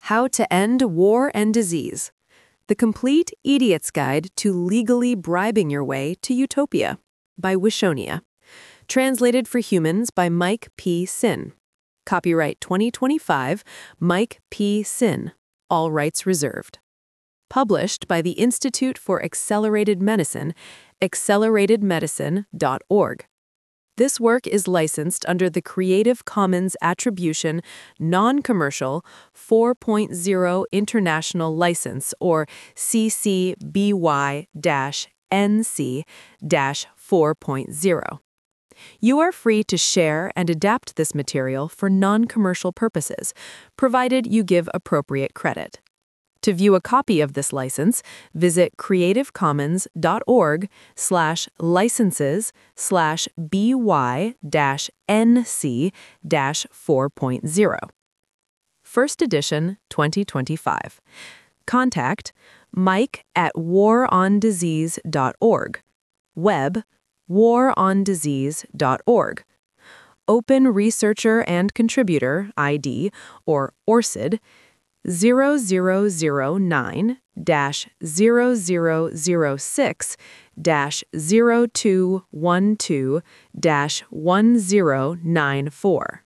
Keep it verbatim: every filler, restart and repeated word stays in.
How to End War and Disease. The Complete Idiot's Guide to Legally Bribing Your Way to Utopia by Wishonia. Translated for Humans by Mike P. Sin. Copyright twenty twenty-five, Mike P. Sin. All rights reserved. Published by the Institute for Accelerated Medicine, accelerated medicine dot org. This work is licensed under the Creative Commons Attribution, Non-Commercial four point oh International License, or C C B Y N C four point oh. You are free to share and adapt this material for non-commercial purposes, provided you give appropriate credit. To view a copy of this license, visit creativecommons.org slash licenses slash by dash nc dash 4.0. First edition, twenty twenty-five. Contact Mike at war on disease dot org. Web, war on disease dot org. Open Researcher and Contributor I D, or O R C I D, zero zero zero nine dash zero zero zero six dash zero two one two dash one zero nine four.